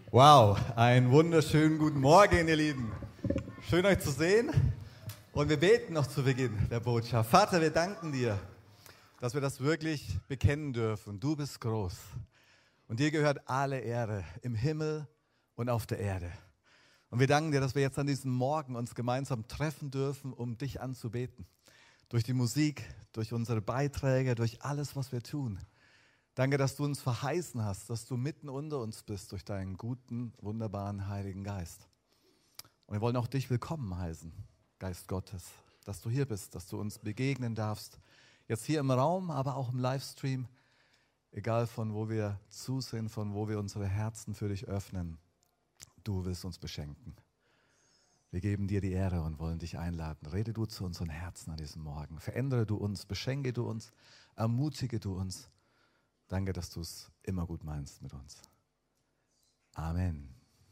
Wow, einen wunderschönen guten Morgen, ihr Lieben. Schön euch zu sehen. Und wir beten noch zu Beginn der Botschaft. Vater, wir danken dir, dass wir das wirklich bekennen dürfen. Du bist groß und dir gehört alle Ehre im Himmel und auf der Erde. Und wir danken dir, dass wir jetzt an diesem Morgen uns gemeinsam treffen dürfen, um dich anzubeten. Durch die Musik, durch unsere Beiträge, durch alles, was wir tun. Danke, dass du uns verheißen hast, dass du mitten unter uns bist durch deinen guten, wunderbaren Heiligen Geist. Und wir wollen auch dich willkommen heißen, Geist Gottes, dass du hier bist, dass du uns begegnen darfst. Jetzt hier im Raum, aber auch im Livestream, egal von wo wir zusehen, von wo wir unsere Herzen für dich öffnen. Du willst uns beschenken. Wir geben dir die Ehre und wollen dich einladen. Rede du zu unseren Herzen an diesem Morgen. Verändere du uns, beschenke du uns, ermutige du uns. Danke, dass du es immer gut meinst mit uns. Amen.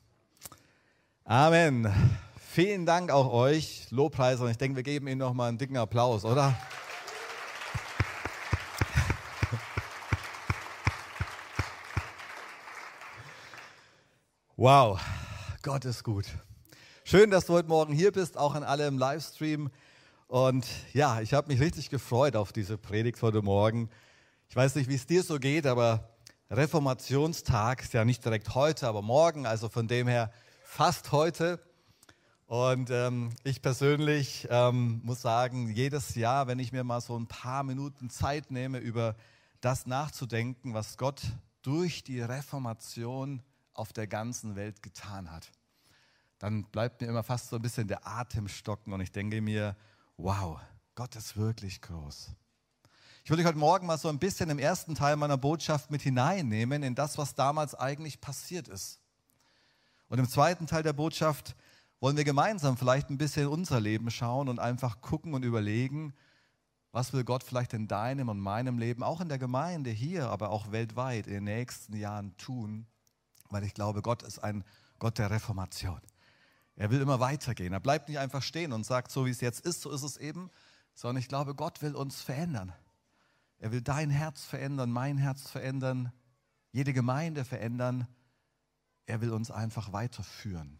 Amen. Vielen Dank auch euch, Lobpreiser. Und ich denke, wir geben Ihnen nochmal einen dicken Applaus, oder? Wow, Gott ist gut. Schön, dass du heute Morgen hier bist, auch an alle im Livestream. Und ja, ich habe mich richtig gefreut auf diese Predigt heute Morgen. Ich weiß nicht, wie es dir so geht, aber Reformationstag ist ja nicht direkt heute, aber morgen, also von dem her fast heute. Und ich persönlich muss sagen, jedes Jahr, wenn ich mir mal so ein paar Minuten Zeit nehme, über das nachzudenken, was Gott durch die Reformation auf der ganzen Welt getan hat, dann bleibt mir immer fast so ein bisschen der Atem stocken und ich denke mir, wow, Gott ist wirklich groß. Ich will dich heute Morgen mal so ein bisschen im ersten Teil meiner Botschaft mit hineinnehmen in das, was damals eigentlich passiert ist. Und im zweiten Teil der Botschaft wollen wir gemeinsam vielleicht ein bisschen in unser Leben schauen und einfach gucken und überlegen, was will Gott vielleicht in deinem und meinem Leben, auch in der Gemeinde hier, aber auch weltweit in den nächsten Jahren tun, weil ich glaube, Gott ist ein Gott der Reformation. Er will immer weitergehen. Er bleibt nicht einfach stehen und sagt, so wie es jetzt ist, so ist es eben, sondern ich glaube, Gott will uns verändern. Er will dein Herz verändern, mein Herz verändern, jede Gemeinde verändern. Er will uns einfach weiterführen.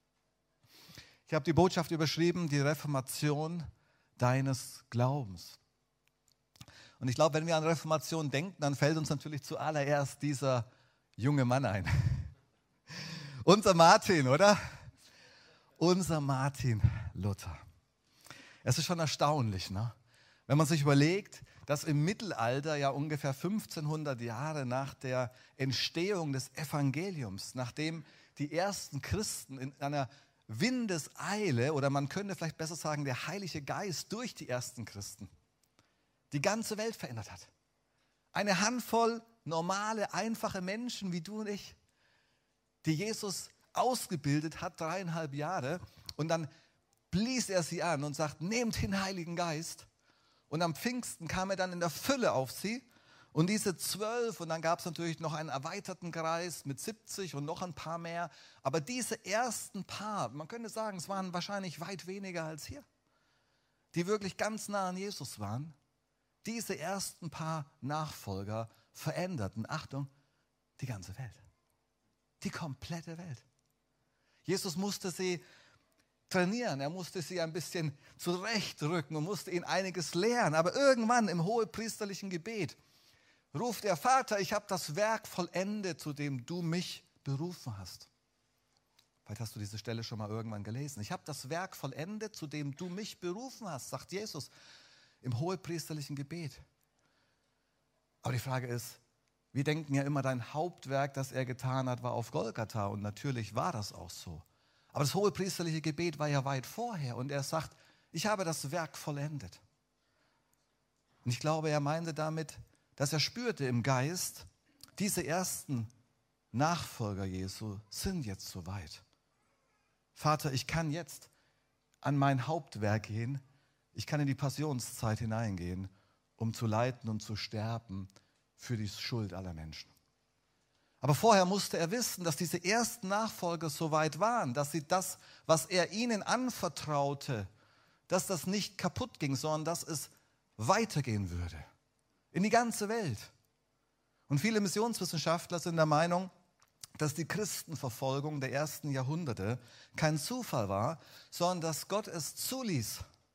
Ich habe die Botschaft überschrieben, die Reformation deines Glaubens. Und ich glaube, wenn wir an Reformation denken, dann fällt uns natürlich zuallererst dieser junge Mann ein. Unser Martin, oder? Unser Martin Luther. Es ist schon erstaunlich, ne? Wenn man sich überlegt, dass im Mittelalter ja ungefähr 1500 Jahre nach der Entstehung des Evangeliums, nachdem die ersten Christen in einer Windeseile, oder man könnte vielleicht besser sagen, der Heilige Geist durch die ersten Christen, die ganze Welt verändert hat. Eine Handvoll normale, einfache Menschen wie du und ich, die Jesus ausgebildet hat, 3,5 Jahre, und dann blies er sie an und sagt, nehmt den Heiligen Geist. Und am Pfingsten kam er dann in der Fülle auf sie. Und diese 12, und dann gab es natürlich noch einen erweiterten Kreis mit 70 und noch ein paar mehr. Aber diese ersten paar, man könnte sagen, es waren wahrscheinlich weit weniger als hier, die wirklich ganz nah an Jesus waren. Diese ersten paar Nachfolger veränderten, Achtung, die ganze Welt. Die komplette Welt. Jesus musste sie trainieren, er musste sie ein bisschen zurechtrücken und musste ihnen einiges lehren. Aber irgendwann im hohepriesterlichen Gebet ruft der Vater, ich habe das Werk vollendet, zu dem du mich berufen hast. Vielleicht hast du diese Stelle schon mal irgendwann gelesen. Ich habe das Werk vollendet, zu dem du mich berufen hast, sagt Jesus im hohepriesterlichen Gebet. Aber die Frage ist, wir denken ja immer, dein Hauptwerk, das er getan hat, war auf Golgatha. Und natürlich war das auch so. Aber das hohepriesterliche Gebet war ja weit vorher. Und er sagt, ich habe das Werk vollendet. Und ich glaube, er meinte damit, dass er spürte im Geist, diese ersten Nachfolger Jesu sind jetzt soweit. Vater, ich kann jetzt an mein Hauptwerk gehen. Ich kann in die Passionszeit hineingehen, um zu leiden und zu sterben für die Schuld aller Menschen. Aber vorher musste er wissen, dass diese ersten Nachfolger so weit waren, dass sie das, was er ihnen anvertraute, dass das nicht kaputt ging, sondern dass es weitergehen würde. In die ganze Welt. Und viele Missionswissenschaftler sind der Meinung, dass die Christenverfolgung der ersten Jahrhunderte kein Zufall war, sondern dass Gott es zuließ,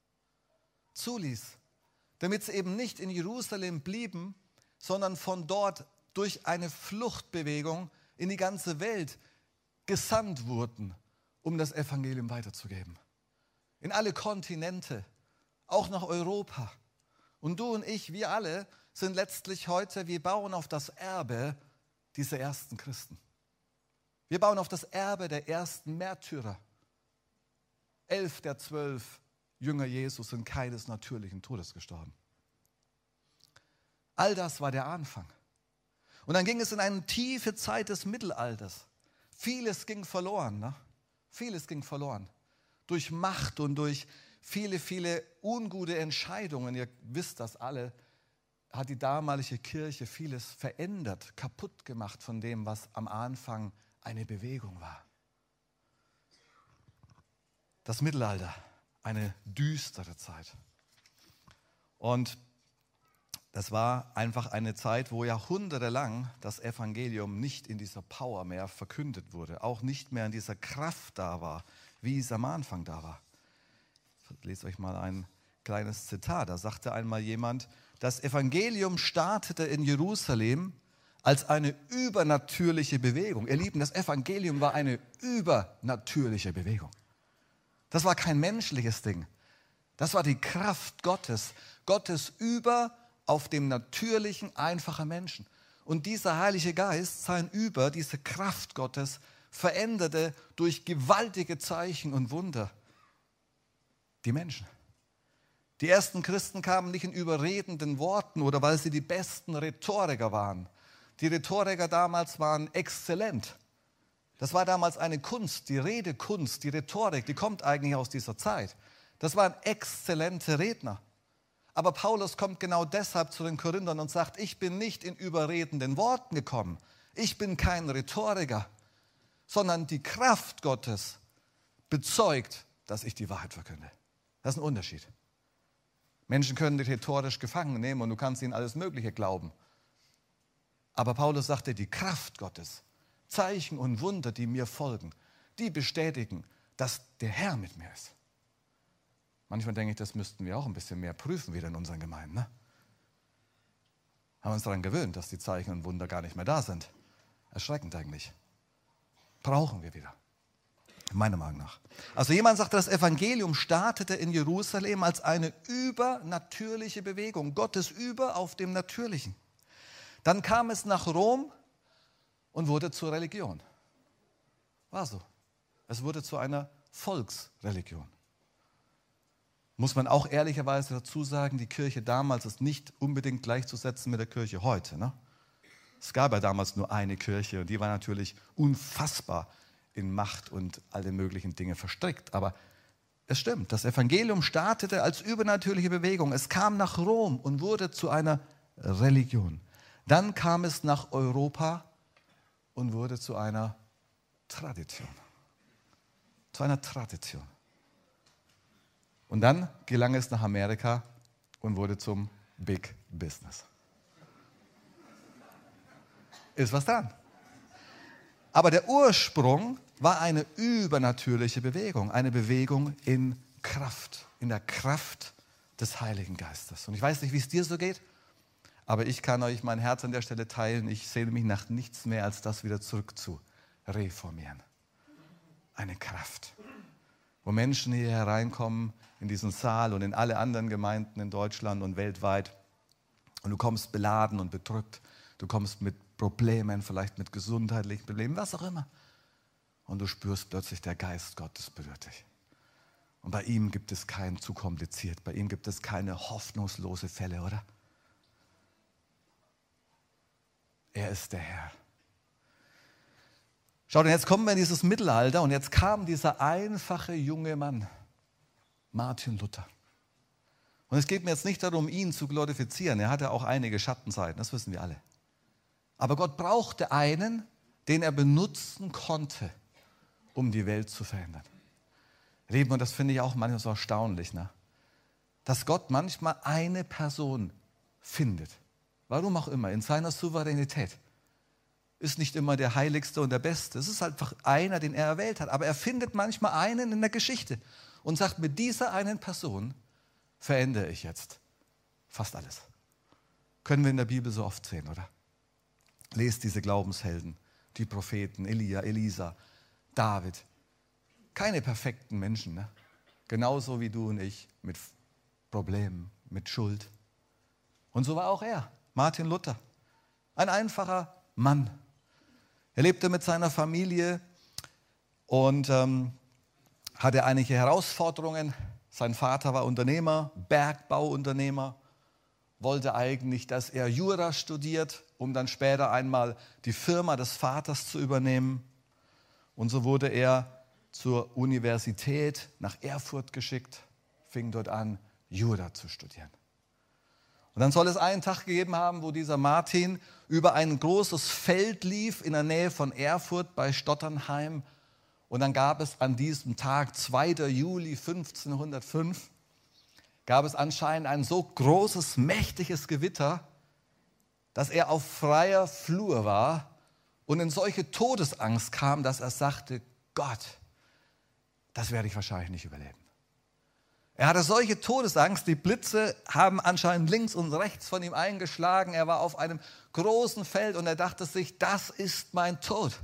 damit sie eben nicht in Jerusalem blieben, sondern von dort durch eine Fluchtbewegung in die ganze Welt gesandt wurden, um das Evangelium weiterzugeben. In alle Kontinente, auch nach Europa. Und du und ich, wir alle sind letztlich heute, wir bauen auf das Erbe dieser ersten Christen. Wir bauen auf das Erbe der ersten Märtyrer. 11 der 12 Jünger Jesus sind keines natürlichen Todes gestorben. All das war der Anfang. Und dann ging es in eine tiefe Zeit des Mittelalters. Vieles ging verloren. Ne? Vieles ging verloren. Durch Macht und durch viele, viele ungute Entscheidungen. Ihr wisst das alle. Hat die damalige Kirche vieles verändert, kaputt gemacht von dem, was am Anfang eine Bewegung war. Das Mittelalter, eine düstere Zeit. Und das war einfach eine Zeit, wo jahrhundertelang das Evangelium nicht in dieser Power mehr verkündet wurde, auch nicht mehr in dieser Kraft da war, wie es am Anfang da war. Ich lese euch mal ein kleines Zitat. Da sagte einmal jemand, das Evangelium startete in Jerusalem als eine übernatürliche Bewegung. Ihr Lieben, das Evangelium war eine übernatürliche Bewegung. Das war kein menschliches Ding. Das war die Kraft Gottes. Gottes über auf dem natürlichen, einfachen Menschen. Und dieser Heilige Geist, sein Über, diese Kraft Gottes, veränderte durch gewaltige Zeichen und Wunder die Menschen. Die ersten Christen kamen nicht in überredenden Worten oder weil sie die besten Rhetoriker waren. Die Rhetoriker damals waren exzellent. Das war damals eine Kunst, die Redekunst, die Rhetorik, die kommt eigentlich aus dieser Zeit. Das waren exzellente Redner. Aber Paulus kommt genau deshalb zu den Korinthern und sagt, ich bin nicht in überredenden Worten gekommen. Ich bin kein Rhetoriker, sondern die Kraft Gottes bezeugt, dass ich die Wahrheit verkünde. Das ist ein Unterschied. Menschen können dich rhetorisch gefangen nehmen und du kannst ihnen alles Mögliche glauben. Aber Paulus sagte, die Kraft Gottes, Zeichen und Wunder, die mir folgen, die bestätigen, dass der Herr mit mir ist. Manchmal denke ich, das müssten wir auch ein bisschen mehr prüfen wieder in unseren Gemeinden. Ne? Haben uns daran gewöhnt, dass die Zeichen und Wunder gar nicht mehr da sind. Erschreckend eigentlich. Brauchen wir wieder. Meiner Meinung nach. Also jemand sagt, das Evangelium startete in Jerusalem als eine übernatürliche Bewegung. Gottes Über auf dem Natürlichen. Dann kam es nach Rom und wurde zur Religion. War so. Es wurde zu einer Volksreligion. Muss man auch ehrlicherweise dazu sagen, die Kirche damals ist nicht unbedingt gleichzusetzen mit der Kirche heute. Ne? Es gab ja damals nur eine Kirche und die war natürlich unfassbar in Macht und alle möglichen Dinge verstrickt. Aber es stimmt, das Evangelium startete als übernatürliche Bewegung. Es kam nach Rom und wurde zu einer Religion. Dann kam es nach Europa und wurde zu einer Tradition. Zu einer Tradition. Und dann gelang es nach Amerika und wurde zum Big Business. Ist was dran. Aber der Ursprung war eine übernatürliche Bewegung, eine Bewegung in Kraft, in der Kraft des Heiligen Geistes. Und ich weiß nicht, wie es dir so geht, aber ich kann euch mein Herz an der Stelle teilen. Ich sehne mich nach nichts mehr, als das wieder zurück zu reformieren. Eine Kraft, wo Menschen hier hereinkommen in diesen Saal und in alle anderen Gemeinden in Deutschland und weltweit und du kommst beladen und bedrückt, du kommst mit Problemen, vielleicht mit gesundheitlichen Problemen, was auch immer. Und du spürst plötzlich, der Geist Gottes berührt dich. Und bei ihm gibt es kein zu kompliziert, bei ihm gibt es keine hoffnungslose Fälle, oder? Er ist der Herr. Schaut, und jetzt kommen wir in dieses Mittelalter und jetzt kam dieser einfache junge Mann, Martin Luther. Und es geht mir jetzt nicht darum, ihn zu glorifizieren. Er hatte auch einige Schattenseiten, das wissen wir alle. Aber Gott brauchte einen, den er benutzen konnte, um die Welt zu verändern. Lieben, und das finde ich auch manchmal so erstaunlich, ne? Dass Gott manchmal eine Person findet, warum auch immer, in seiner Souveränität, ist nicht immer der Heiligste und der Beste. Es ist einfach einer, den er erwählt hat. Aber er findet manchmal einen in der Geschichte und sagt, mit dieser einen Person verändere ich jetzt fast alles. Können wir in der Bibel so oft sehen, oder? Lest diese Glaubenshelden, die Propheten, Elia, Elisa, David. Keine perfekten Menschen, ne? Genauso wie du und ich, mit Problemen, mit Schuld. Und so war auch er, Martin Luther. Ein einfacher Mann. Er lebte mit seiner Familie und hatte einige Herausforderungen. Sein Vater war Unternehmer, Bergbauunternehmer, wollte eigentlich, dass er Jura studiert, um dann später einmal die Firma des Vaters zu übernehmen. Und so wurde er zur Universität nach Erfurt geschickt, fing dort an, Jura zu studieren. Und dann soll es einen Tag gegeben haben, wo dieser Martin über ein großes Feld lief in der Nähe von Erfurt bei Stotternheim. Und dann gab es an diesem Tag, 2. Juli 1505, gab es anscheinend ein so großes, mächtiges Gewitter, dass er auf freier Flur war und in solche Todesangst kam, dass er sagte, Gott, das werde ich wahrscheinlich nicht überleben. Er hatte solche Todesangst, die Blitze haben anscheinend links und rechts von ihm eingeschlagen. Er war auf einem großen Feld und er dachte sich, das ist mein Tod.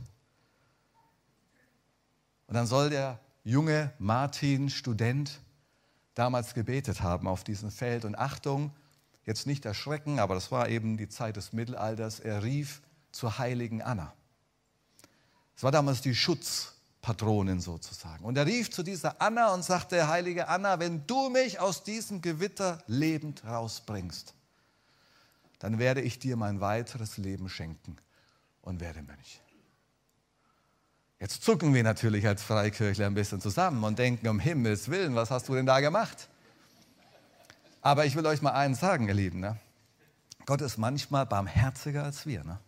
Und dann soll der junge Martin, Student, damals gebetet haben auf diesem Feld. Und Achtung, jetzt nicht erschrecken, aber das war eben die Zeit des Mittelalters. Er rief zur heiligen Anna. Es war damals die Schutzpatronin sozusagen. Und er rief zu dieser Anna und sagte, heilige Anna, wenn du mich aus diesem Gewitter lebend rausbringst, dann werde ich dir mein weiteres Leben schenken und werde Mönch. Jetzt zucken wir natürlich als Freikirchler ein bisschen zusammen und denken, um Himmels Willen, was hast du denn da gemacht? Aber ich will euch mal eins sagen, ihr Lieben, ne? Gott ist manchmal barmherziger als wir. Ne?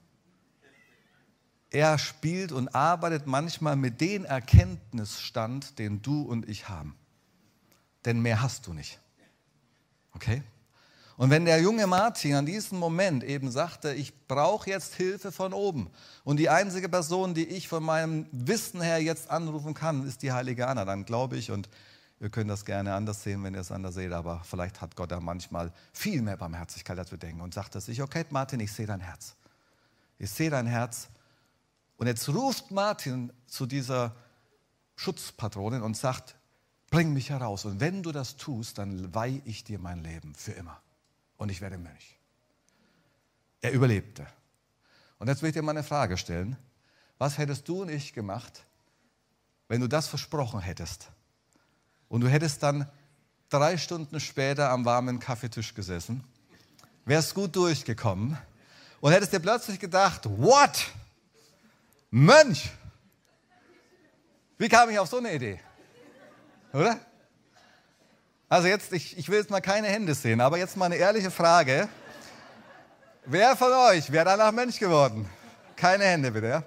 Er spielt und arbeitet manchmal mit dem Erkenntnisstand, den du und ich haben. Denn mehr hast du nicht. Okay? Und wenn der junge Martin an diesem Moment eben sagte, ich brauche jetzt Hilfe von oben und die einzige Person, die ich von meinem Wissen her jetzt anrufen kann, ist die heilige Anna, dann glaube ich, und wir können das gerne anders sehen, wenn ihr es anders seht, aber vielleicht hat Gott da manchmal viel mehr Barmherzigkeit, als wir denken und sagt er sich, okay Martin, ich sehe dein Herz. Ich sehe dein Herz. Und jetzt ruft Martin zu dieser Schutzpatronin und sagt, bring mich heraus. Und wenn du das tust, dann weihe ich dir mein Leben für immer. Und ich werde Mönch. Er überlebte. Und jetzt will ich dir mal eine Frage stellen. Was hättest du und ich gemacht, wenn du das versprochen hättest? Und du hättest dann 3 Stunden später am warmen Kaffeetisch gesessen, wärst gut durchgekommen und hättest dir plötzlich gedacht, what? Mönch! Wie kam ich auf so eine Idee? Oder? Also jetzt, ich will jetzt mal keine Hände sehen, aber jetzt mal eine ehrliche Frage. Wer von euch wäre danach Mönch geworden? Keine Hände bitte, ja?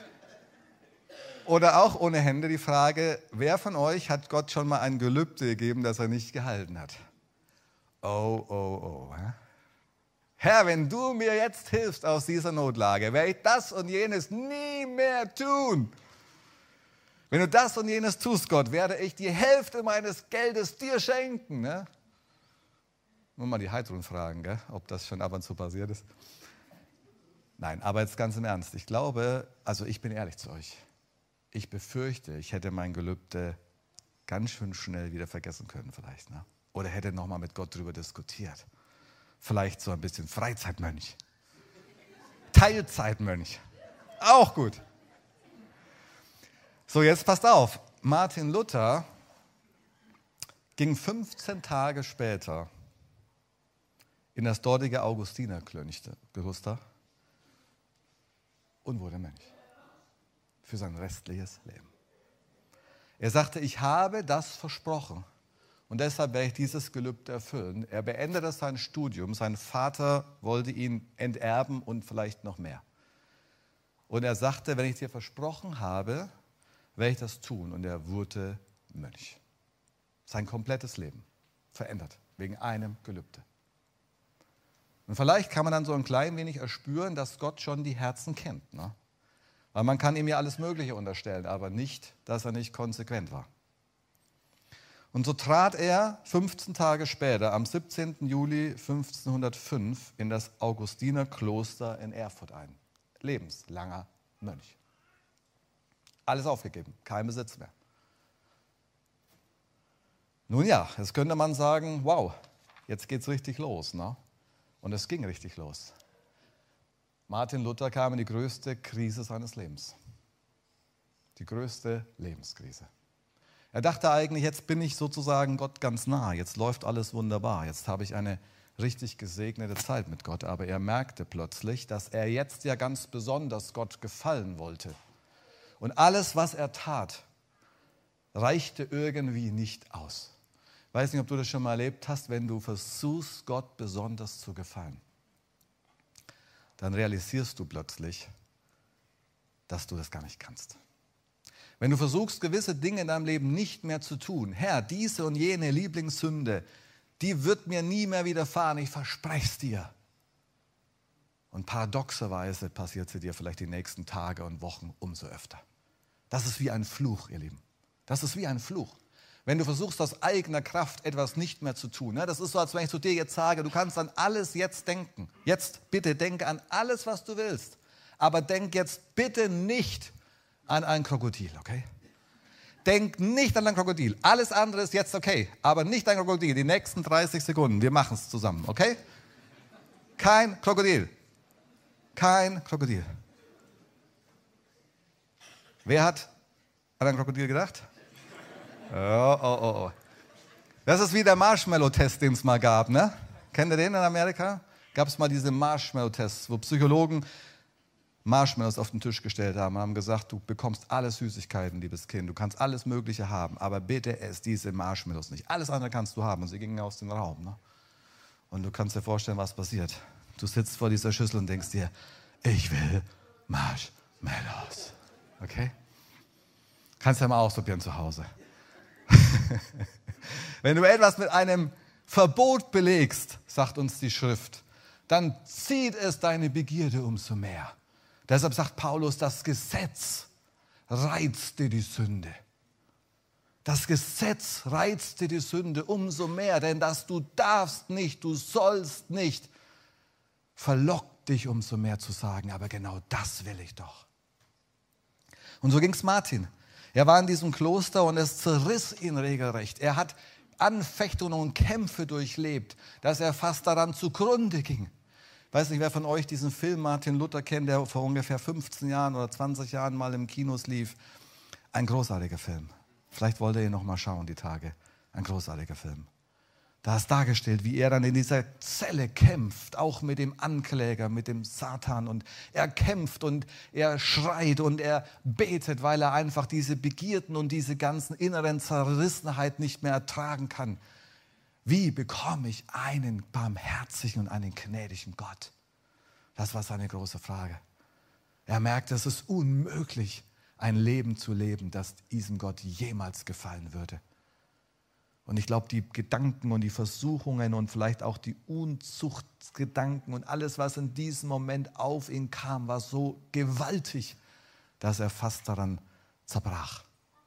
Oder auch ohne Hände die Frage, wer von euch hat Gott schon mal ein Gelübde gegeben, das er nicht gehalten hat? Oh, oh, oh. Herr, wenn du mir jetzt hilfst aus dieser Notlage, werde ich das und jenes nie mehr tun. Wenn du das und jenes tust, Gott, werde ich die Hälfte meines Geldes dir schenken. Ne? Nur mal die Heidrun fragen, gell? Ob das schon ab und zu passiert ist. Nein, aber jetzt ganz im Ernst. Ich glaube, also ich bin ehrlich zu euch. Ich befürchte, ich hätte mein Gelübde ganz schön schnell wieder vergessen können vielleicht. Ne? Oder hätte nochmal mit Gott darüber diskutiert. Vielleicht so ein bisschen Freizeitmönch. Teilzeitmönch. Auch gut. So, jetzt passt auf. Martin Luther ging 15 Tage später in das dortige Augustinerkloster und wurde Mönch. Für sein restliches Leben. Er sagte, ich habe das versprochen und deshalb werde ich dieses Gelübde erfüllen. Er beendete sein Studium, sein Vater wollte ihn enterben und vielleicht noch mehr. Und er sagte, wenn ich dir versprochen habe, werde ich das tun. Und er wurde Mönch. Sein komplettes Leben verändert, wegen einem Gelübde. Und vielleicht kann man dann so ein klein wenig erspüren, dass Gott schon die Herzen kennt. Ne? Weil man kann ihm ja alles Mögliche unterstellen, aber nicht, dass er nicht konsequent war. Und so trat er 15 Tage später, am 17. Juli 1505, in das Augustinerkloster in Erfurt ein. Lebenslanger Mönch. Alles aufgegeben, kein Besitz mehr. Nun ja, jetzt könnte man sagen, wow, jetzt geht's richtig los. Ne? Und es ging richtig los. Martin Luther kam in die größte Krise seines Lebens. Die größte Lebenskrise. Er dachte eigentlich, jetzt bin ich sozusagen Gott ganz nah, jetzt läuft alles wunderbar, jetzt habe ich eine richtig gesegnete Zeit mit Gott. Aber er merkte plötzlich, dass er jetzt ja ganz besonders Gott gefallen wollte. Und alles, was er tat, reichte irgendwie nicht aus. Ich weiß nicht, ob du das schon mal erlebt hast, wenn du versuchst, Gott besonders zu gefallen. Dann realisierst du plötzlich, dass du das gar nicht kannst. Wenn du versuchst, gewisse Dinge in deinem Leben nicht mehr zu tun, Herr, diese und jene Lieblingssünde, die wird mir nie mehr widerfahren, ich verspreche es dir. Und paradoxerweise passiert sie dir vielleicht die nächsten Tage und Wochen umso öfter. Das ist wie ein Fluch, ihr Lieben. Das ist wie ein Fluch. Wenn du versuchst, aus eigener Kraft etwas nicht mehr zu tun. Ne? Das ist so, als wenn ich zu dir jetzt sage, du kannst an alles jetzt denken. Jetzt bitte denke an alles, was du willst. Aber denk jetzt bitte nicht an ein Krokodil, okay? Denk nicht an ein Krokodil. Alles andere ist jetzt okay, aber nicht ein Krokodil. Die nächsten 30 Sekunden, wir machen es zusammen, okay? Kein Krokodil. Kein Krokodil. Wer hat an ein Krokodil gedacht? Oh. Das ist wie der Marshmallow-Test, den es mal gab, ne? Kennt ihr den in Amerika? Gab es mal diese Marshmallow-Tests, wo Psychologen Marshmallows auf den Tisch gestellt haben und haben gesagt, du bekommst alle Süßigkeiten, liebes Kind, du kannst alles Mögliche haben, aber bitte ess diese Marshmallows nicht. Alles andere kannst du haben. Und sie gingen aus dem Raum. Ne? Und du kannst dir vorstellen, was passiert. Du sitzt vor dieser Schüssel und denkst dir, ich will Marshmallows. Okay? Kannst ja mal ausprobieren zu Hause. Wenn du etwas mit einem Verbot belegst, sagt uns die Schrift, dann zieht es deine Begierde umso mehr. Deshalb sagt Paulus, das Gesetz reizte die Sünde. Das Gesetz reizte die Sünde umso mehr, denn dass du darfst nicht, du sollst nicht, verlockt dich umso mehr zu sagen, aber genau das will ich doch. Und so ging es Martin. Er war in diesem Kloster und es zerriss ihn regelrecht. Er hat Anfechtungen und Kämpfe durchlebt, dass er fast daran zugrunde ging. Ich weiß nicht, wer von euch diesen Film Martin Luther kennt, der vor ungefähr 15 Jahren oder 20 Jahren mal im Kinos lief. Ein großartiger Film. Vielleicht wollt ihr ihn noch mal schauen, die Tage. Ein großartiger Film. Da ist dargestellt, wie er dann in dieser Zelle kämpft, auch mit dem Ankläger, mit dem Satan. Und er kämpft und er schreit und er betet, weil er einfach diese Begierden und diese ganzen inneren Zerrissenheit nicht mehr ertragen kann. Wie bekomme ich einen barmherzigen und einen gnädigen Gott? Das war seine große Frage. Er merkt, es ist unmöglich, ein Leben zu leben, das diesem Gott jemals gefallen würde. Und ich glaube, die Gedanken und die Versuchungen und vielleicht auch die Unzuchtgedanken und alles, was in diesem Moment auf ihn kam, war so gewaltig, dass er fast daran zerbrach.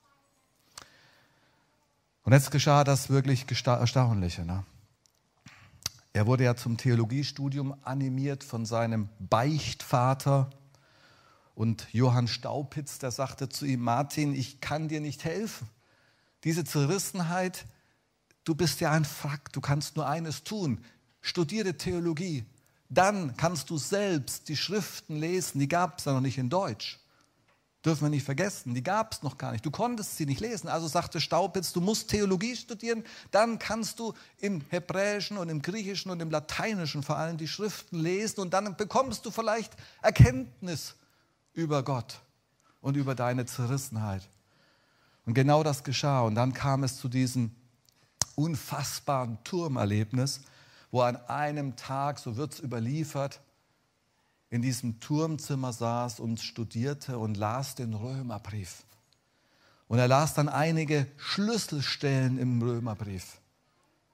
Und jetzt geschah das wirklich Erstaunliche. Ne? Er wurde ja zum Theologiestudium animiert von seinem Beichtvater. Und Johann Staupitz, der sagte zu ihm, Martin, ich kann dir nicht helfen. Diese Zerrissenheit, du bist ja ein Frack, du kannst nur eines tun, studiere Theologie. Dann kannst du selbst die Schriften lesen, die gab es ja noch nicht in Deutsch. Dürfen wir nicht vergessen, die gab es noch gar nicht. Du konntest sie nicht lesen. Also sagte Staupitz, du musst Theologie studieren, dann kannst du im Hebräischen und im Griechischen und im Lateinischen vor allem die Schriften lesen und dann bekommst du vielleicht Erkenntnis über Gott und über deine Zerrissenheit. Und genau das geschah. Und dann kam es zu diesem unfassbaren Turmerlebnis, wo an einem Tag, so wird es überliefert, in diesem Turmzimmer saß und studierte und las den Römerbrief. Und er las dann einige Schlüsselstellen im Römerbrief.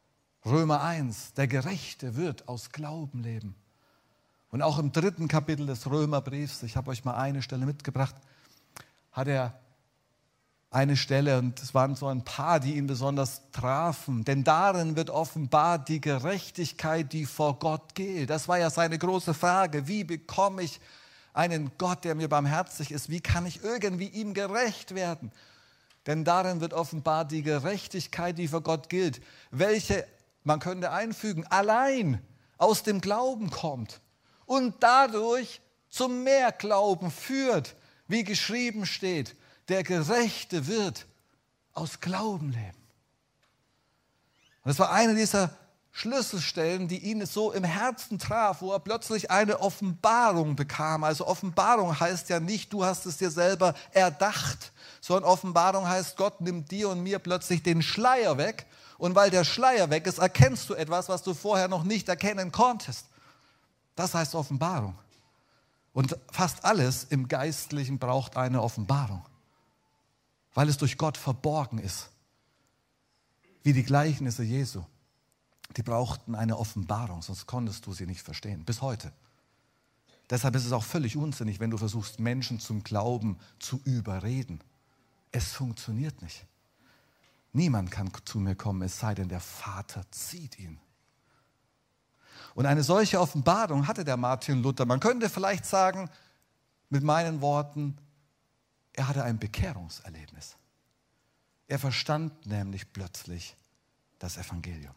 Römer 1, der Gerechte wird aus Glauben leben. Und auch im 3. Kapitel des Römerbriefs, ich habe euch mal eine Stelle mitgebracht, hat er eine Stelle, und es waren so ein paar, die ihn besonders trafen. Denn darin wird offenbart die Gerechtigkeit, die vor Gott gilt. Das war ja seine große Frage. Wie bekomme ich einen Gott, der mir barmherzig ist? Wie kann ich irgendwie ihm gerecht werden? Denn darin wird offenbart die Gerechtigkeit, die vor Gott gilt, welche, man könnte einfügen, allein aus dem Glauben kommt und dadurch zum Mehrglauben führt, wie geschrieben steht, der Gerechte wird aus Glauben leben. Und das war eine dieser Schlüsselstellen, die ihn so im Herzen traf, wo er plötzlich eine Offenbarung bekam. Also Offenbarung heißt ja nicht, du hast es dir selber erdacht, sondern Offenbarung heißt, Gott nimmt dir und mir plötzlich den Schleier weg. Und weil der Schleier weg ist, erkennst du etwas, was du vorher noch nicht erkennen konntest. Das heißt Offenbarung. Und fast alles im Geistlichen braucht eine Offenbarung, weil es durch Gott verborgen ist. Wie die Gleichnisse Jesu. Die brauchten eine Offenbarung, sonst konntest du sie nicht verstehen, bis heute. Deshalb ist es auch völlig unsinnig, wenn du versuchst, Menschen zum Glauben zu überreden. Es funktioniert nicht. Niemand kann zu mir kommen, es sei denn, der Vater zieht ihn. Und eine solche Offenbarung hatte der Martin Luther. Man könnte vielleicht sagen, mit meinen Worten, er hatte ein Bekehrungserlebnis. Er verstand nämlich plötzlich das Evangelium.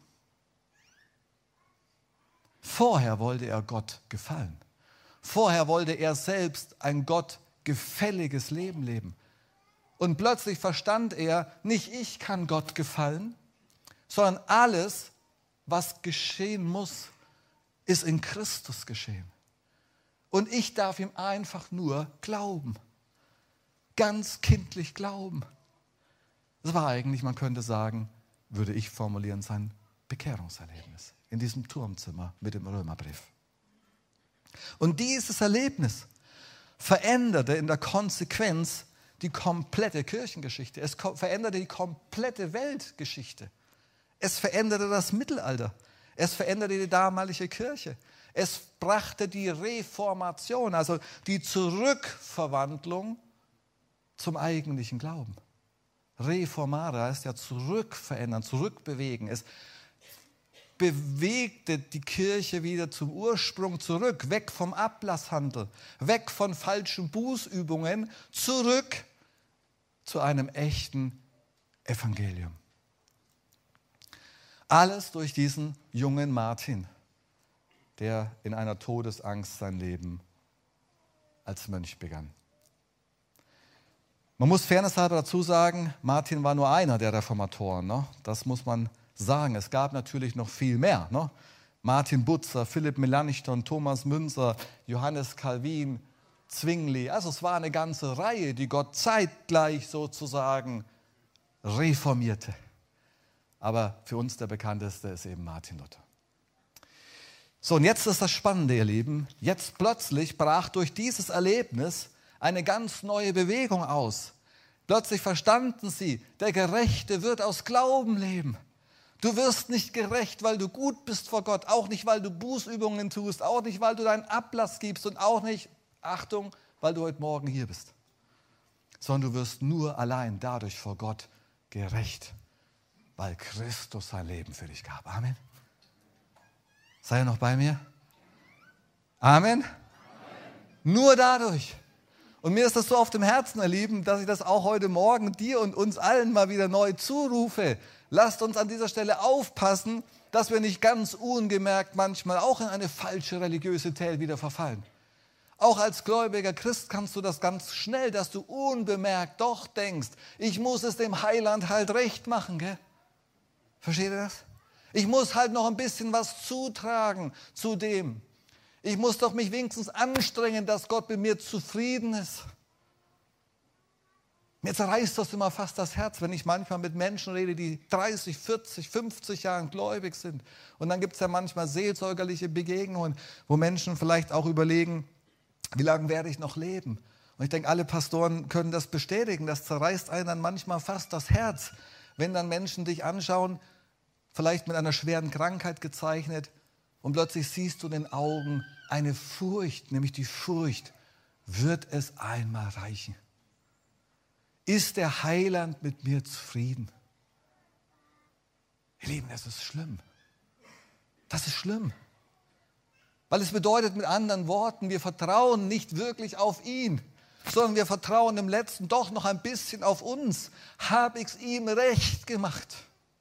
Vorher wollte er Gott gefallen. Vorher wollte er selbst ein Gott gefälliges Leben leben. Und plötzlich verstand er, nicht ich kann Gott gefallen, sondern alles, was geschehen muss, ist in Christus geschehen. Und ich darf ihm einfach nur glauben. Ganz kindlich glauben. Das war eigentlich, man könnte sagen, würde ich formulieren, sein Bekehrungserlebnis in diesem Turmzimmer mit dem Römerbrief. Und dieses Erlebnis veränderte in der Konsequenz die komplette Kirchengeschichte. Es veränderte die komplette Weltgeschichte. Es veränderte das Mittelalter. Es veränderte die damalige Kirche. Es brachte die Reformation, also die Zurückverwandlung zum eigentlichen Glauben. Reformare heißt ja zurückverändern, zurückbewegen. Es bewegte die Kirche wieder zum Ursprung zurück, weg vom Ablasshandel, weg von falschen Bußübungen, zurück zu einem echten Evangelium. Alles durch diesen jungen Martin, der in einer Todesangst sein Leben als Mönch begann. Man muss fairnesshalber dazu sagen, Martin war nur einer der Reformatoren. Ne? Das muss man sagen. Es gab natürlich noch viel mehr. Ne? Martin Butzer, Philipp Melanchthon, Thomas Münzer, Johannes Calvin, Zwingli. Also es war eine ganze Reihe, die Gott zeitgleich sozusagen reformierte. Aber für uns der bekannteste ist eben Martin Luther. So, und jetzt ist das Spannende, ihr Lieben. Jetzt plötzlich brach durch dieses Erlebnis eine ganz neue Bewegung aus. Plötzlich verstanden sie, der Gerechte wird aus Glauben leben. Du wirst nicht gerecht, weil du gut bist vor Gott, auch nicht, weil du Bußübungen tust, auch nicht, weil du deinen Ablass gibst und auch nicht, Achtung, weil du heute Morgen hier bist. Sondern du wirst nur allein dadurch vor Gott gerecht, weil Christus sein Leben für dich gab. Amen. Seid ihr noch bei mir? Amen. Amen. Nur dadurch. Und mir ist das so auf dem Herzen, ihr Lieben, dass ich das auch heute Morgen dir und uns allen mal wieder neu zurufe. Lasst uns an dieser Stelle aufpassen, dass wir nicht ganz ungemerkt manchmal auch in eine falsche Religiosität wieder verfallen. Auch als gläubiger Christ kannst du das ganz schnell, dass du unbemerkt doch denkst, ich muss es dem Heiland halt recht machen. Gell? Versteht ihr das? Ich muss halt noch ein bisschen was zutragen zu dem. Ich muss doch mich wenigstens anstrengen, dass Gott mit mir zufrieden ist. Mir zerreißt das immer fast das Herz, wenn ich manchmal mit Menschen rede, die 30, 40, 50 Jahre gläubig sind. Und dann gibt es ja manchmal seelsorgerliche Begegnungen, wo Menschen vielleicht auch überlegen, wie lange werde ich noch leben? Und ich denke, alle Pastoren können das bestätigen. Das zerreißt einen dann manchmal fast das Herz, wenn dann Menschen dich anschauen vielleicht mit einer schweren Krankheit gezeichnet und plötzlich siehst du in den Augen eine Furcht, nämlich die Furcht, wird es einmal reichen? Ist der Heiland mit mir zufrieden? Ihr Lieben, das ist schlimm. Das ist schlimm. Weil es bedeutet mit anderen Worten, wir vertrauen nicht wirklich auf ihn, sondern wir vertrauen im Letzten doch noch ein bisschen auf uns. Habe ich es ihm recht gemacht?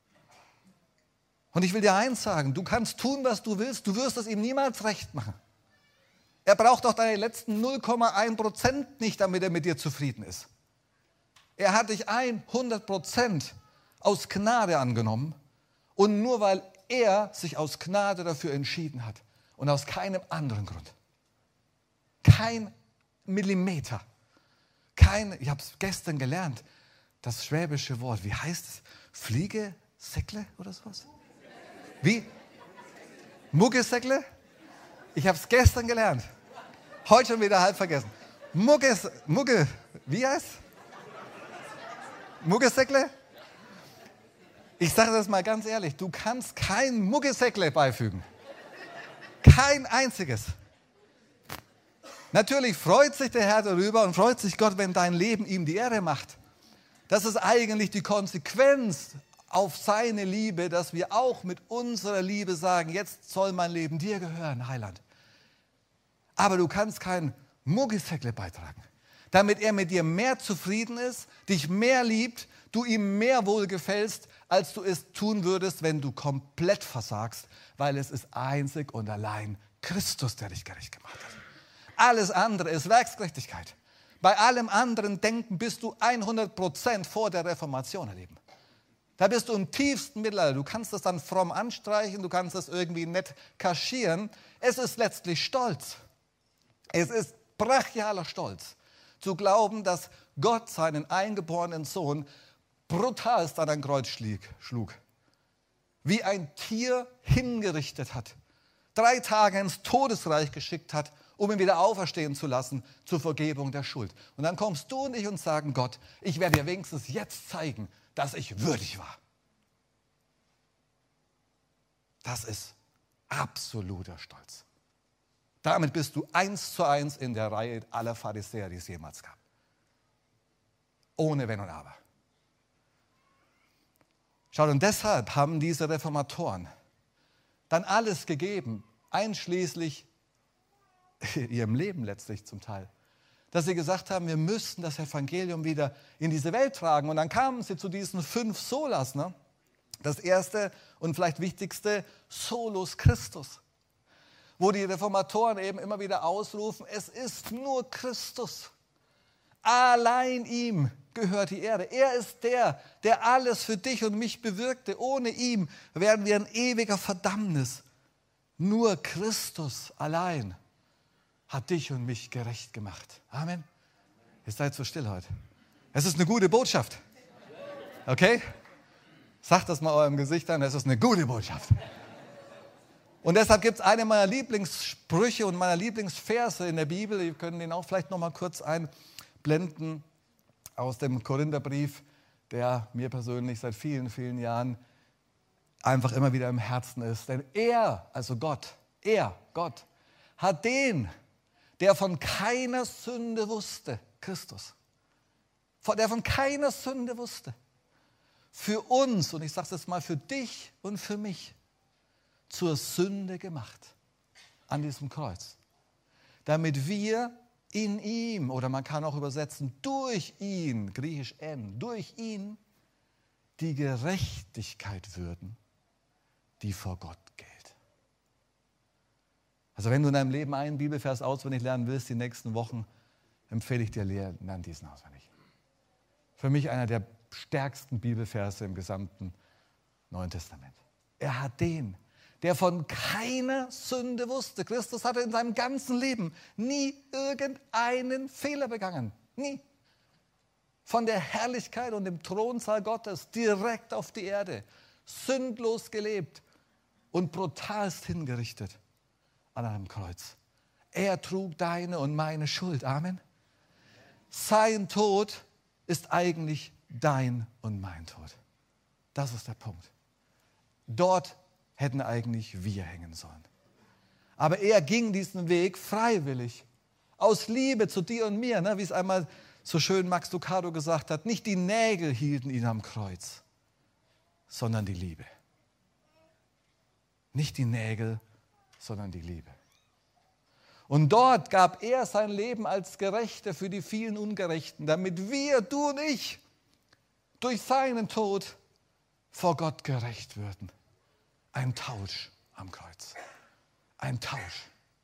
Und ich will dir eins sagen, du kannst tun, was du willst, du wirst es ihm niemals recht machen. Er braucht auch deine letzten 0,1% nicht, damit er mit dir zufrieden ist. Er hat dich 100% aus Gnade angenommen und nur weil er sich aus Gnade dafür entschieden hat und aus keinem anderen Grund. Kein Millimeter. Ich habe es gestern gelernt, das schwäbische Wort, wie heißt es? Fliege, Säckle oder sowas? Wie? Muggesäckle? Ich habe es gestern gelernt. Heute schon wieder halb vergessen. Mugge, wie heißt es? Muggesäckle? Ich sage das mal ganz ehrlich, du kannst kein Muggesäckle beifügen. Kein einziges. Natürlich freut sich der Herr darüber und freut sich Gott, wenn dein Leben ihm die Ehre macht. Das ist eigentlich die Konsequenz auf seine Liebe, dass wir auch mit unserer Liebe sagen, jetzt soll mein Leben dir gehören, Heiland. Aber du kannst kein Muggesäckle beitragen, damit er mit dir mehr zufrieden ist, dich mehr liebt, du ihm mehr wohlgefällst, als du es tun würdest, wenn du komplett versagst, weil es ist einzig und allein Christus, der dich gerecht gemacht hat. Alles andere ist Werksgerechtigkeit. Bei allem anderen Denken bist du 100% vor der Reformation erleben. Da bist du im tiefsten Mittelalter. Du kannst das dann fromm anstreichen, du kannst das irgendwie nett kaschieren. Es ist letztlich Stolz. Es ist brachialer Stolz, zu glauben, dass Gott seinen eingeborenen Sohn brutalst an ein Kreuz schlug. Wie ein Tier hingerichtet hat. 3 Tage ins Todesreich geschickt hat, um ihn wieder auferstehen zu lassen zur Vergebung der Schuld. Und dann kommst du und ich und sagen, Gott, ich werde dir wenigstens jetzt zeigen, dass ich würdig war. Das ist absoluter Stolz. Damit bist du 1:1 in der Reihe aller Pharisäer, die es jemals gab. Ohne Wenn und Aber. Schaut, und deshalb haben diese Reformatoren dann alles gegeben, einschließlich ihrem Leben letztlich zum Teil, dass sie gesagt haben, wir müssen das Evangelium wieder in diese Welt tragen. Und dann kamen sie zu diesen 5 Solas. Ne? Das erste und vielleicht wichtigste, Solus Christus. Wo die Reformatoren eben immer wieder ausrufen, es ist nur Christus. Allein ihm gehört die Ehre. Er ist der, der alles für dich und mich bewirkte. Ohne ihn wären wir in ewiger Verdammnis. Nur Christus allein hat dich und mich gerecht gemacht. Amen. Ihr seid so still heute. Es ist eine gute Botschaft. Okay? Sagt das mal eurem Gesicht an, es ist eine gute Botschaft. Und deshalb gibt es eine meiner Lieblingssprüche und meiner Lieblingsverse in der Bibel. Wir können den auch vielleicht noch mal kurz einblenden aus dem Korintherbrief, der mir persönlich seit vielen, vielen Jahren einfach immer wieder im Herzen ist. Denn er, also Gott, Gott, hat den, der von keiner Sünde wusste, Christus, der von keiner Sünde wusste, für uns, und ich sage es jetzt mal für dich und für mich, zur Sünde gemacht an diesem Kreuz, damit wir in ihm, oder man kann auch übersetzen, durch ihn, griechisch durch ihn, die Gerechtigkeit würden, die vor Gott gilt. Also wenn du in deinem Leben einen Bibelvers auswendig lernen willst, die nächsten Wochen, empfehle ich dir, lern diesen auswendig. Für mich einer der stärksten Bibelverse im gesamten Neuen Testament. Er hat den, der von keiner Sünde wusste. Christus hatte in seinem ganzen Leben nie irgendeinen Fehler begangen. Nie. Von der Herrlichkeit und dem Thronsaal Gottes direkt auf die Erde. Sündlos gelebt und brutalst hingerichtet an einem Kreuz. Er trug deine und meine Schuld. Amen. Sein Tod ist eigentlich dein und mein Tod. Das ist der Punkt. Dort hätten eigentlich wir hängen sollen. Aber er ging diesen Weg freiwillig, aus Liebe zu dir und mir, ne? Wie es einmal so schön Max Lucado gesagt hat, nicht die Nägel hielten ihn am Kreuz, sondern die Liebe. Nicht die Nägel, sondern die Liebe. Und dort gab er sein Leben als Gerechter für die vielen Ungerechten, damit wir, du und ich, durch seinen Tod vor Gott gerecht würden. Ein Tausch am Kreuz. Ein Tausch.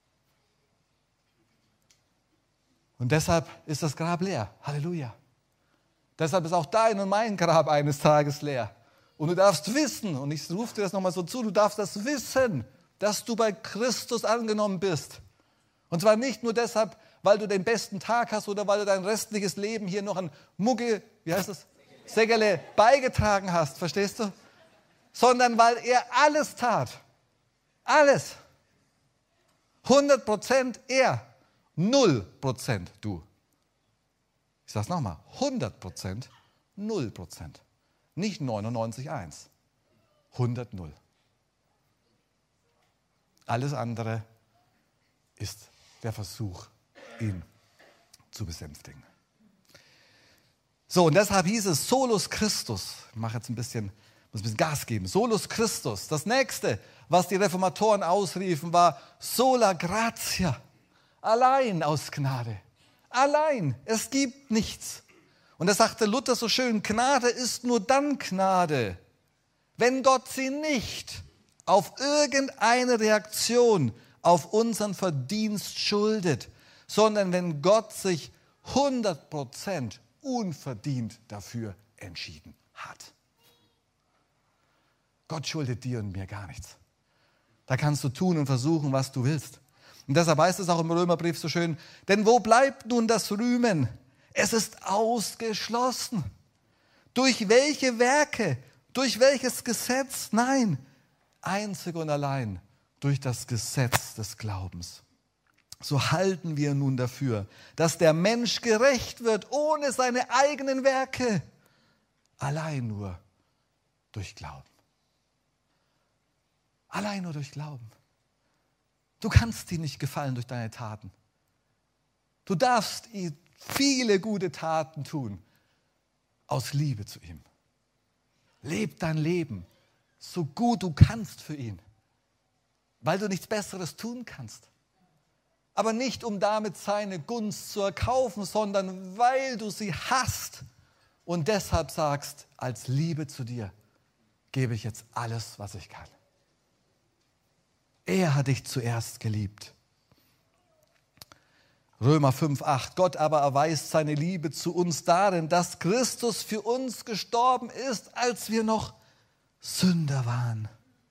Und deshalb ist das Grab leer. Halleluja. Deshalb ist auch dein und mein Grab eines Tages leer. Und du darfst wissen, und ich rufe dir das nochmal so zu, du darfst das wissen, dass du bei Christus angenommen bist. Und zwar nicht nur deshalb, weil du den besten Tag hast oder weil du dein restliches Leben hier noch an Mugge, Segele beigetragen hast, verstehst du? Sondern weil er alles tat. Alles. 100% er, 0% du. Ich sage es nochmal, 100%, 0%. Nicht 99,1. 100,0. Alles andere ist der Versuch, ihn zu besänftigen. So, und deshalb hieß es Solus Christus. Ich mache jetzt muss ein bisschen Gas geben. Solus Christus. Das nächste, was die Reformatoren ausriefen, war sola gratia. Allein aus Gnade. Allein. Es gibt nichts. Und das sagte Luther so schön, Gnade ist nur dann Gnade, wenn Gott sie nicht auf irgendeine Reaktion auf unseren Verdienst schuldet, sondern wenn Gott sich 100% unverdient dafür entschieden hat. Gott schuldet dir und mir gar nichts. Da kannst du tun und versuchen, was du willst. Und deshalb heißt es auch im Römerbrief so schön, denn wo bleibt nun das Rühmen? Es ist ausgeschlossen. Durch welche Werke? Durch welches Gesetz? Nein, einzig und allein durch das Gesetz des Glaubens. So halten wir nun dafür, dass der Mensch gerecht wird ohne seine eigenen Werke, allein nur durch Glauben. Allein nur durch Glauben. Du kannst ihm nicht gefallen durch deine Taten. Du darfst ihm viele gute Taten tun, aus Liebe zu ihm. Leb dein Leben so gut du kannst für ihn, weil du nichts Besseres tun kannst. Aber nicht, um damit seine Gunst zu erkaufen, sondern weil du sie hast und deshalb sagst, als Liebe zu dir gebe ich jetzt alles, was ich kann. Er hat dich zuerst geliebt. Römer 5,8. Gott aber erweist seine Liebe zu uns darin, dass Christus für uns gestorben ist, als wir noch Sünder waren.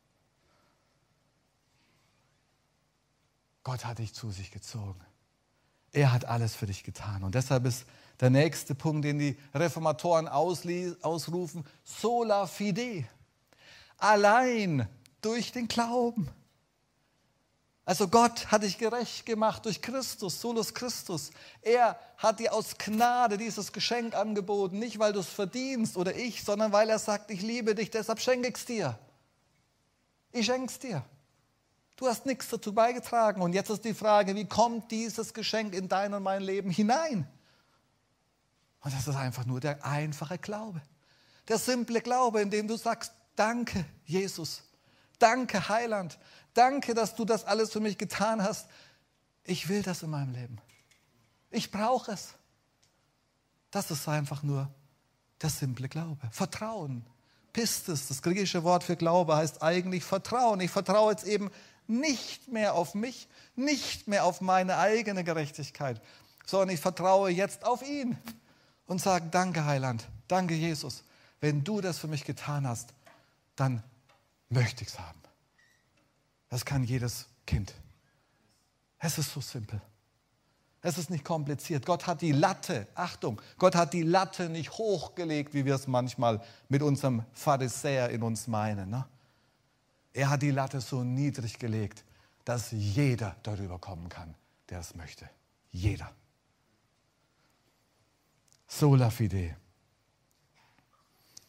Gott hat dich zu sich gezogen. Er hat alles für dich getan. Und deshalb ist der nächste Punkt, den die Reformatoren ausrufen, sola fide. Allein durch den Glauben. Also Gott hat dich gerecht gemacht durch Christus, solus Christus. Er hat dir aus Gnade dieses Geschenk angeboten, nicht weil du es verdienst oder ich, sondern weil er sagt, ich liebe dich, deshalb schenke ich es dir. Ich schenke es dir. Du hast nichts dazu beigetragen. Und jetzt ist die Frage, wie kommt dieses Geschenk in dein und mein Leben hinein? Und das ist einfach nur der einfache Glaube. Der simple Glaube, in dem du sagst, danke Jesus, danke Heiland, danke, dass du das alles für mich getan hast. Ich will das in meinem Leben. Ich brauche es. Das ist einfach nur der simple Glaube. Vertrauen. Pistis, das griechische Wort für Glaube, heißt eigentlich Vertrauen. Ich vertraue jetzt eben nicht mehr auf mich, nicht mehr auf meine eigene Gerechtigkeit, sondern ich vertraue jetzt auf ihn und sage, danke Heiland, danke Jesus. Wenn du das für mich getan hast, dann möchte ich es haben. Das kann jedes Kind. Es ist so simpel. Es ist nicht kompliziert. Gott hat die Latte, Achtung, Gott hat die Latte nicht hochgelegt, wie wir es manchmal mit unserem Pharisäer in uns meinen. Ne? Er hat die Latte so niedrig gelegt, dass jeder darüber kommen kann, der es möchte. Jeder. Sola fide.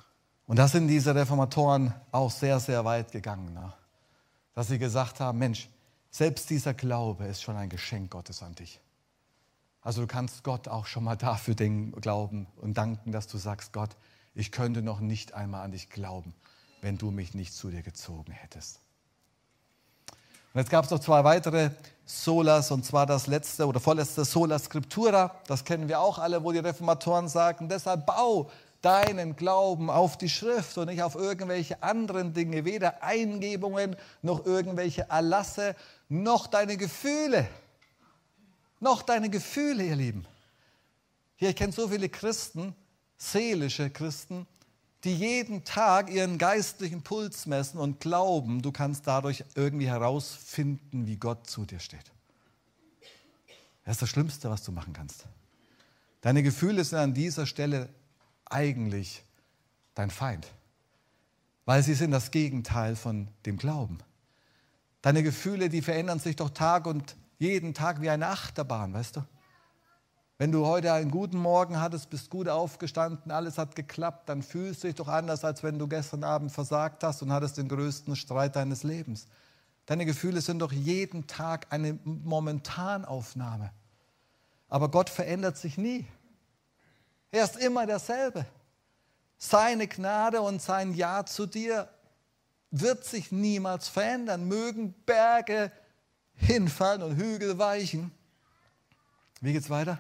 Und da sind diese Reformatoren auch sehr, sehr weit gegangen, ne? Dass sie gesagt haben, Mensch, selbst dieser Glaube ist schon ein Geschenk Gottes an dich. Also du kannst Gott auch schon mal dafür glauben und danken, dass du sagst, Gott, ich könnte noch nicht einmal an dich glauben, wenn du mich nicht zu dir gezogen hättest. Und jetzt gab es noch 2 weitere Solas, und zwar das letzte oder vorletzte Sola Scriptura. Das kennen wir auch alle, wo die Reformatoren sagen, deshalb bau deinen Glauben auf die Schrift und nicht auf irgendwelche anderen Dinge, weder Eingebungen noch irgendwelche Erlasse, noch deine Gefühle. Noch deine Gefühle, ihr Lieben. Hier, ich kenne so viele Christen, seelische Christen, die jeden Tag ihren geistlichen Puls messen und glauben, du kannst dadurch irgendwie herausfinden, wie Gott zu dir steht. Das ist das Schlimmste, was du machen kannst. Deine Gefühle sind an dieser Stelle eigentlich dein Feind, weil sie sind das Gegenteil von dem Glauben. Deine Gefühle, die verändern sich doch jeden Tag wie eine Achterbahn, weißt du? Wenn du heute einen guten Morgen hattest, bist gut aufgestanden, alles hat geklappt, dann fühlst du dich doch anders, als wenn du gestern Abend versagt hast und hattest den größten Streit deines Lebens. Deine Gefühle sind doch jeden Tag eine Momentanaufnahme. Aber Gott verändert sich nie. Er ist immer derselbe. Seine Gnade und sein Ja zu dir wird sich niemals verändern. Mögen Berge hinfallen und Hügel weichen. Wie geht's weiter?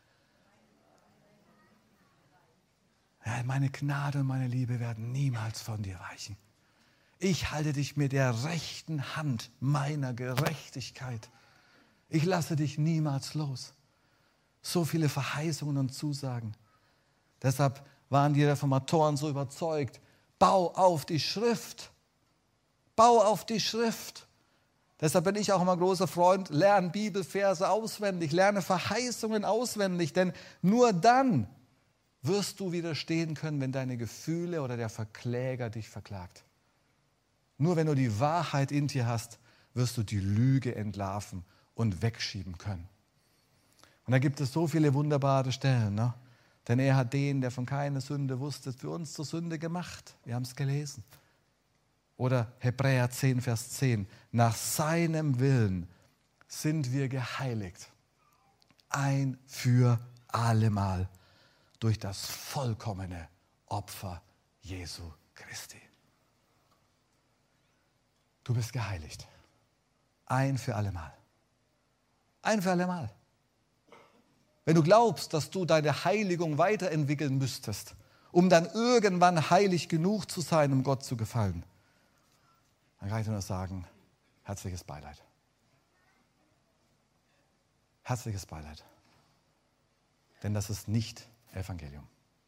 Ja, meine Gnade und meine Liebe werden niemals von dir weichen. Ich halte dich mit der rechten Hand meiner Gerechtigkeit. Ich lasse dich niemals los. So viele Verheißungen und Zusagen. Deshalb waren die Reformatoren so überzeugt, bau auf die Schrift. Bau auf die Schrift. Deshalb bin ich auch immer großer Freund, lerne Bibelverse auswendig, lerne Verheißungen auswendig, denn nur dann wirst du widerstehen können, wenn deine Gefühle oder der Verkläger dich verklagt. Nur wenn du die Wahrheit in dir hast, wirst du die Lüge entlarven und wegschieben können. Und da gibt es so viele wunderbare Stellen, ne? Denn er hat den, der von keiner Sünde wusste, für uns zur Sünde gemacht. Wir haben es gelesen. Oder Hebräer 10, Vers 10. Nach seinem Willen sind wir geheiligt. Ein für allemal durch das vollkommene Opfer Jesu Christi. Du bist geheiligt. Ein für allemal. Ein für allemal. Wenn du glaubst, dass du deine Heiligung weiterentwickeln müsstest, um dann irgendwann heilig genug zu sein, um Gott zu gefallen, dann kann ich dir nur sagen, herzliches Beileid. Herzliches Beileid. Denn das ist nicht Evangelium.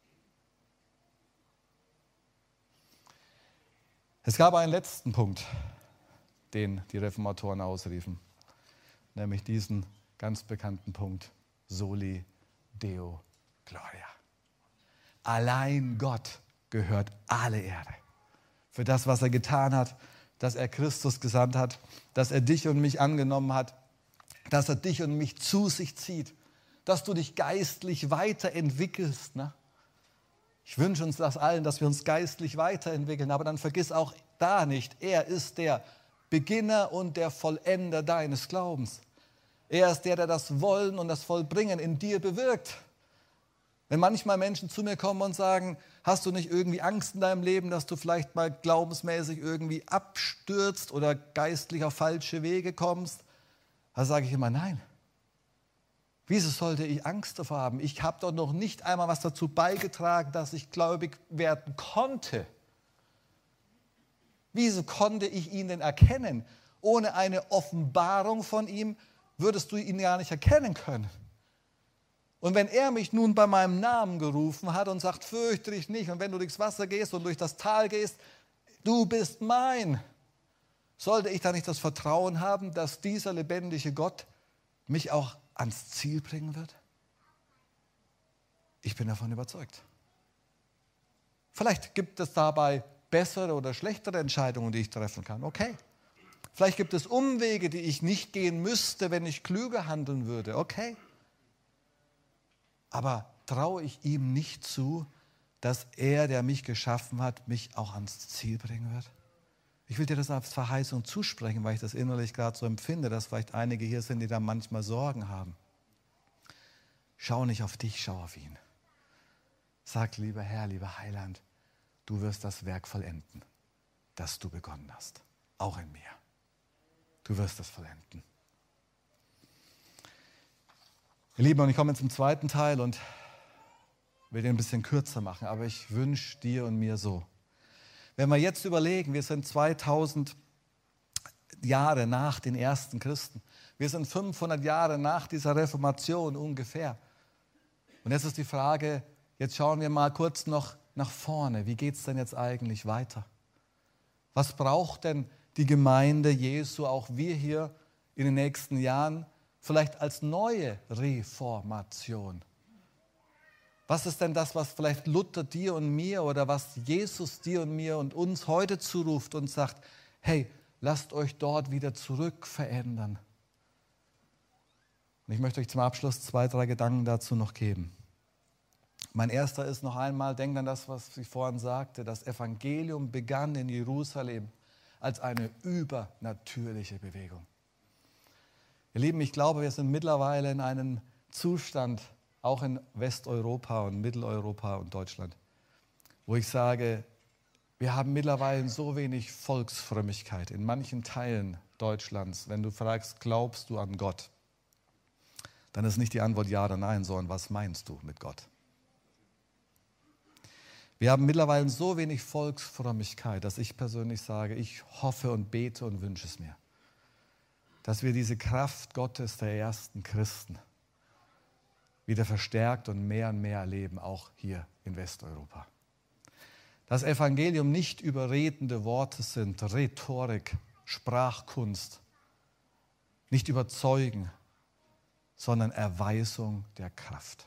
Es gab einen letzten Punkt, den die Reformatoren ausriefen, nämlich diesen ganz bekannten Punkt, Soli Deo Gloria. Allein Gott gehört alle Ehre für das, was er getan hat, dass er Christus gesandt hat, dass er dich und mich angenommen hat, dass er dich und mich zu sich zieht, dass du dich geistlich weiterentwickelst. Ne? Ich wünsche uns das allen, dass wir uns geistlich weiterentwickeln, aber dann vergiss auch da nicht, er ist der Beginner und der Vollender deines Glaubens. Er ist der, der das Wollen und das Vollbringen in dir bewirkt. Wenn manchmal Menschen zu mir kommen und sagen, hast du nicht irgendwie Angst in deinem Leben, dass du vielleicht mal glaubensmäßig irgendwie abstürzt oder geistlich auf falsche Wege kommst, da sage ich immer nein. Wieso sollte ich Angst davor haben? Ich habe doch noch nicht einmal was dazu beigetragen, dass ich gläubig werden konnte. Wieso konnte ich ihn denn erkennen? Ohne eine Offenbarung von ihm würdest du ihn gar nicht erkennen können. Und wenn er mich nun bei meinem Namen gerufen hat und sagt, fürchte dich nicht, und wenn du durchs Wasser gehst und durch das Tal gehst, du bist mein, sollte ich da nicht das Vertrauen haben, dass dieser lebendige Gott mich auch ans Ziel bringen wird? Ich bin davon überzeugt. Vielleicht gibt es dabei bessere oder schlechtere Entscheidungen, die ich treffen kann. Okay. Vielleicht gibt es Umwege, die ich nicht gehen müsste, wenn ich klüger handeln würde. Okay. Aber traue ich ihm nicht zu, dass er, der mich geschaffen hat, mich auch ans Ziel bringen wird? Ich will dir das als Verheißung zusprechen, weil ich das innerlich gerade so empfinde, dass vielleicht einige hier sind, die da manchmal Sorgen haben. Schau nicht auf dich, schau auf ihn. Sag, lieber Herr, lieber Heiland, du wirst das Werk vollenden, das du begonnen hast. Auch in mir. Du wirst es vollenden. Ihr Lieben, und ich komme jetzt zum zweiten Teil und will den ein bisschen kürzer machen, aber ich wünsche dir und mir so. Wenn wir jetzt überlegen, wir sind 2000 Jahre nach den ersten Christen. Wir sind 500 Jahre nach dieser Reformation ungefähr. Und jetzt ist die Frage, jetzt schauen wir mal kurz noch nach vorne. Wie geht es denn jetzt eigentlich weiter? Was braucht denn die Gemeinde Jesu, auch wir hier in den nächsten Jahren, vielleicht als neue Reformation? Was ist denn das, was vielleicht Luther dir und mir oder was Jesus dir und mir und uns heute zuruft und sagt, hey, lasst euch dort wieder zurück verändern? Und ich möchte euch zum Abschluss 2, 3 Gedanken dazu noch geben. Mein erster ist noch einmal, denkt an das, was ich vorhin sagte, das Evangelium begann in Jerusalem als eine übernatürliche Bewegung. Ihr Lieben, ich glaube, wir sind mittlerweile in einem Zustand, auch in Westeuropa und Mitteleuropa und Deutschland, wo ich sage, wir haben mittlerweile so wenig Volksfrömmigkeit in manchen Teilen Deutschlands. Wenn du fragst, glaubst du an Gott, dann ist nicht die Antwort ja oder nein, sondern was meinst du mit Gott? Wir haben mittlerweile so wenig Volksfrömmigkeit, dass ich persönlich sage, ich hoffe und bete und wünsche es mir, dass wir diese Kraft Gottes der ersten Christen wieder verstärkt und mehr erleben, auch hier in Westeuropa. Das Evangelium nicht überredende Worte sind, Rhetorik, Sprachkunst, nicht überzeugen, sondern Erweisung der Kraft.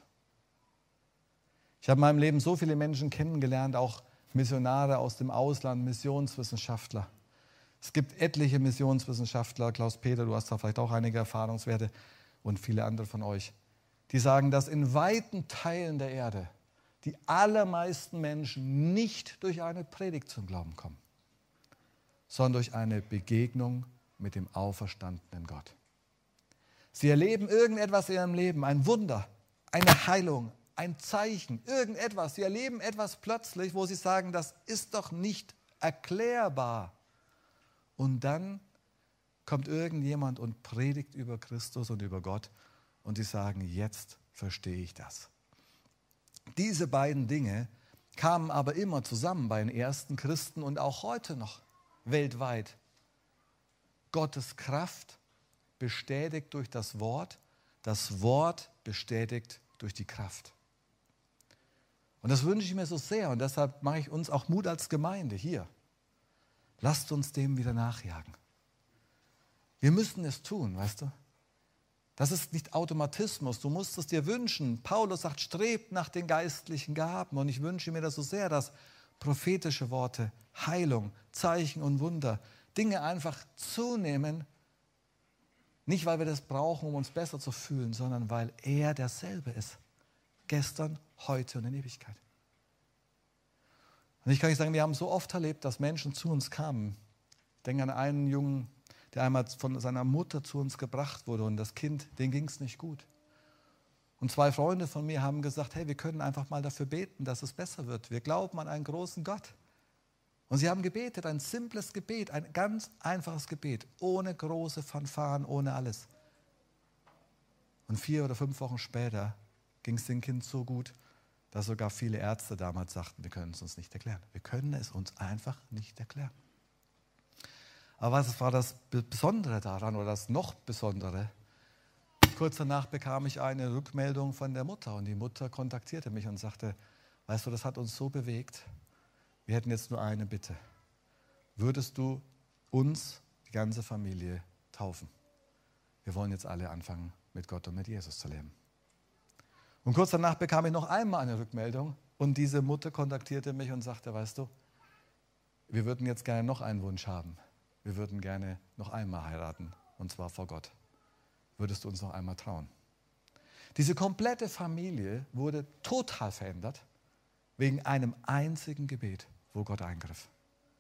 Ich habe in meinem Leben so viele Menschen kennengelernt, auch Missionare aus dem Ausland, Missionswissenschaftler. Es gibt etliche Missionswissenschaftler, Klaus-Peter, du hast da vielleicht auch einige Erfahrungswerte und viele andere von euch, die sagen, dass in weiten Teilen der Erde die allermeisten Menschen nicht durch eine Predigt zum Glauben kommen, sondern durch eine Begegnung mit dem auferstandenen Gott. Sie erleben irgendetwas in ihrem Leben, ein Wunder, eine Heilung, ein Zeichen, irgendetwas. Sie erleben etwas plötzlich, wo sie sagen, das ist doch nicht erklärbar. Und dann kommt irgendjemand und predigt über Christus und über Gott und sie sagen, jetzt verstehe ich das. Diese beiden Dinge kamen aber immer zusammen bei den ersten Christen und auch heute noch weltweit. Gottes Kraft bestätigt durch das Wort bestätigt durch die Kraft. Und das wünsche ich mir so sehr und deshalb mache ich uns auch Mut als Gemeinde hier. Lasst uns dem wieder nachjagen. Wir müssen es tun, weißt du? Das ist nicht Automatismus, du musst es dir wünschen. Paulus sagt, strebt nach den geistlichen Gaben und ich wünsche mir das so sehr, dass prophetische Worte, Heilung, Zeichen und Wunder, Dinge einfach zunehmen, nicht weil wir das brauchen, um uns besser zu fühlen, sondern weil er derselbe ist. Gestern, heute und in Ewigkeit. Und ich kann nicht sagen, wir haben so oft erlebt, dass Menschen zu uns kamen. Ich denke an einen Jungen, der einmal von seiner Mutter zu uns gebracht wurde und das Kind, dem ging es nicht gut. Und 2 Freunde von mir haben gesagt, hey, wir können einfach mal dafür beten, dass es besser wird. Wir glauben an einen großen Gott. Und sie haben gebetet, ein simples Gebet, ein ganz einfaches Gebet, ohne große Fanfaren, ohne alles. Und 4 oder 5 Wochen später ging es dem Kind so gut, dass sogar viele Ärzte damals sagten, wir können es uns nicht erklären. Wir können es uns einfach nicht erklären. Aber was war das Besondere daran oder das noch Besondere? Kurz danach bekam ich eine Rückmeldung von der Mutter und die Mutter kontaktierte mich und sagte, weißt du, das hat uns so bewegt, wir hätten jetzt nur eine Bitte. Würdest du uns, die ganze Familie, taufen? Wir wollen jetzt alle anfangen, mit Gott und mit Jesus zu leben. Und kurz danach bekam ich noch einmal eine Rückmeldung und diese Mutter kontaktierte mich und sagte, weißt du, wir würden jetzt gerne noch einen Wunsch haben. Wir würden gerne noch einmal heiraten, und zwar vor Gott. Würdest du uns noch einmal trauen? Diese komplette Familie wurde total verändert wegen einem einzigen Gebet, wo Gott eingriff.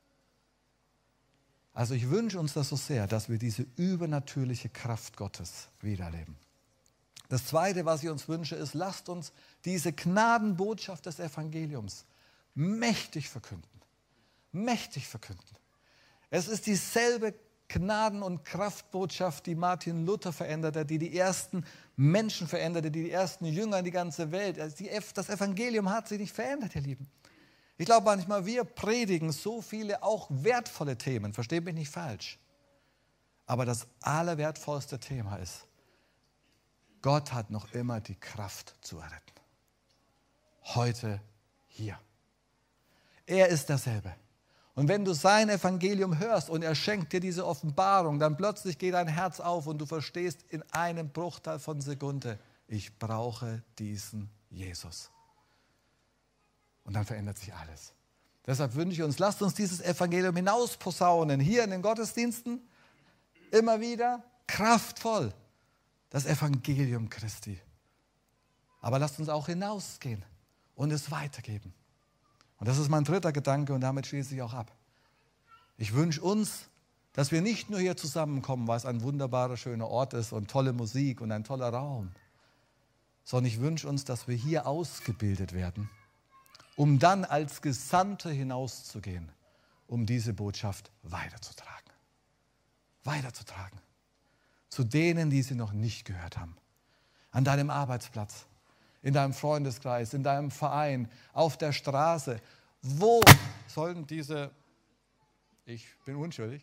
Also ich wünsche uns das so sehr, dass wir diese übernatürliche Kraft Gottes wiedererleben. Das Zweite, was ich uns wünsche, ist, lasst uns diese Gnadenbotschaft des Evangeliums mächtig verkünden. Mächtig verkünden. Es ist dieselbe Gnaden- und Kraftbotschaft, die Martin Luther veränderte, die die ersten Menschen veränderte, die ersten Jünger in die ganze Welt. Das Evangelium hat sich nicht verändert, ihr Lieben. Ich glaube manchmal, wir predigen so viele auch wertvolle Themen, versteht mich nicht falsch. Aber das allerwertvollste Thema ist, Gott hat noch immer die Kraft zu erretten. Heute, hier. Er ist derselbe. Und wenn du sein Evangelium hörst und er schenkt dir diese Offenbarung, dann plötzlich geht dein Herz auf und du verstehst in einem Bruchteil von Sekunde, ich brauche diesen Jesus. Und dann verändert sich alles. Deshalb wünsche ich uns, lasst uns dieses Evangelium hinausposaunen, hier in den Gottesdiensten, immer wieder kraftvoll, das Evangelium Christi. Aber lasst uns auch hinausgehen und es weitergeben. Und das ist mein dritter Gedanke und damit schließe ich auch ab. Ich wünsche uns, dass wir nicht nur hier zusammenkommen, weil es ein wunderbarer, schöner Ort ist und tolle Musik und ein toller Raum, sondern ich wünsche uns, dass wir hier ausgebildet werden, um dann als Gesandte hinauszugehen, um diese Botschaft weiterzutragen. Weiterzutragen. Zu denen, die sie noch nicht gehört haben. An deinem Arbeitsplatz, in deinem Freundeskreis, in deinem Verein, auf der Straße. Wo sollen diese, ich bin unschuldig,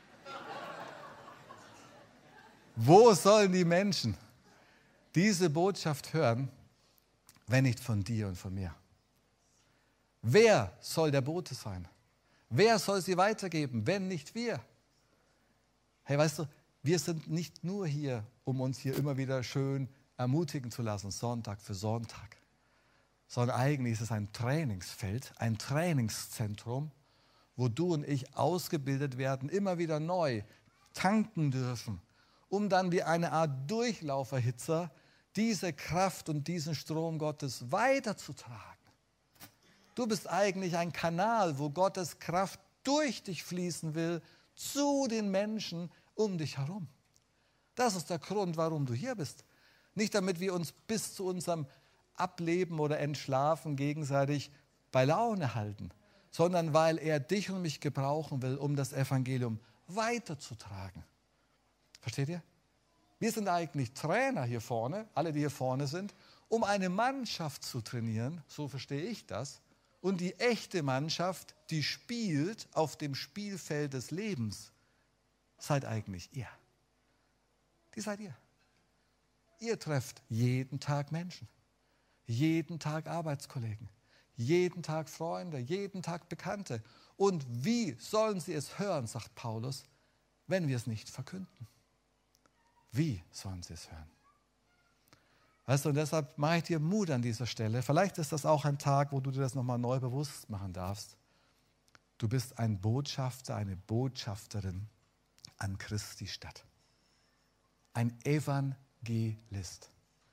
wo sollen die Menschen diese Botschaft hören, wenn nicht von dir und von mir? Wer soll der Bote sein? Wer soll sie weitergeben, wenn nicht wir? Hey, weißt du, wir sind nicht nur hier, um uns hier immer wieder schön ermutigen zu lassen, Sonntag für Sonntag, sondern eigentlich ist es ein Trainingsfeld, ein Trainingszentrum, wo du und ich ausgebildet werden, immer wieder neu tanken dürfen, um dann wie eine Art Durchlauferhitzer diese Kraft und diesen Strom Gottes weiterzutragen. Du bist eigentlich ein Kanal, wo Gottes Kraft durch dich fließen will, zu den Menschen um dich herum. Das ist der Grund, warum du hier bist. Nicht damit wir uns bis zu unserem Ableben oder Entschlafen gegenseitig bei Laune halten, sondern weil er dich und mich gebrauchen will, um das Evangelium weiterzutragen. Versteht ihr? Wir sind eigentlich Trainer hier vorne, alle, die hier vorne sind, um eine Mannschaft zu trainieren, so verstehe ich das. Und die echte Mannschaft, die spielt auf dem Spielfeld des Lebens, seid eigentlich ihr. Die seid ihr. Ihr trefft jeden Tag Menschen, jeden Tag Arbeitskollegen, jeden Tag Freunde, jeden Tag Bekannte. Und wie sollen sie es hören, sagt Paulus, wenn wir es nicht verkünden? Wie sollen sie es hören? Weißt du, und deshalb mache ich dir Mut an dieser Stelle. Vielleicht ist das auch ein Tag, wo du dir das nochmal neu bewusst machen darfst. Du bist ein Botschafter, eine Botschafterin an Christi Stadt. Ein Evangelist.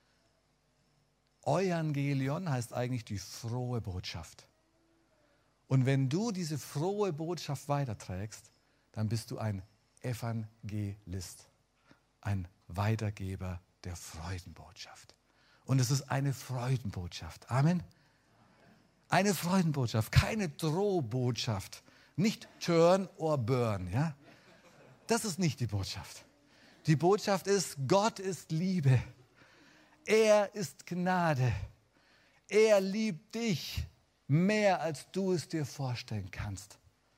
Evangelion heißt eigentlich die frohe Botschaft. Und wenn du diese frohe Botschaft weiterträgst, dann bist du ein Evangelist, ein Weitergeber der Freudenbotschaft. Und es ist eine Freudenbotschaft. Amen. Eine Freudenbotschaft, keine Drohbotschaft. Nicht turn or burn. Ja? Das ist nicht die Botschaft. Die Botschaft ist, Gott ist Liebe. Er ist Gnade. Er liebt dich mehr, als du es dir vorstellen kannst.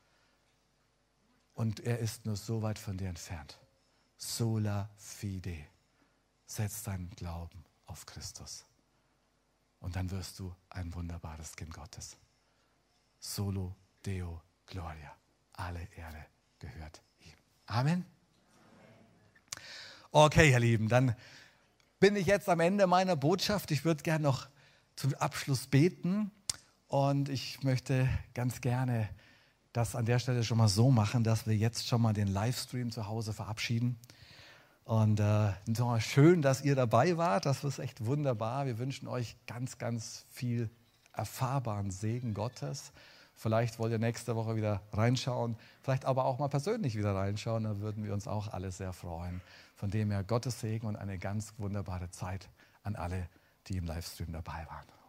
Und er ist nur so weit von dir entfernt. Sola fide. Setz deinen Glauben auf Christus. Und dann wirst du ein wunderbares Kind Gottes. Solo Deo Gloria. Alle Ehre gehört ihm. Amen. Okay, ihr Lieben, dann bin ich jetzt am Ende meiner Botschaft. Ich würde gerne noch zum Abschluss beten. Und ich möchte ganz gerne das an der Stelle schon mal so machen, dass wir jetzt schon mal den Livestream zu Hause verabschieden. Und schön, dass ihr dabei wart. Das ist echt wunderbar. Wir wünschen euch ganz, ganz viel erfahrbaren Segen Gottes. Vielleicht wollt ihr nächste Woche wieder reinschauen, vielleicht aber auch mal persönlich wieder reinschauen, da würden wir uns auch alle sehr freuen. Von dem her Gottes Segen und eine ganz wunderbare Zeit an alle, die im Livestream dabei waren.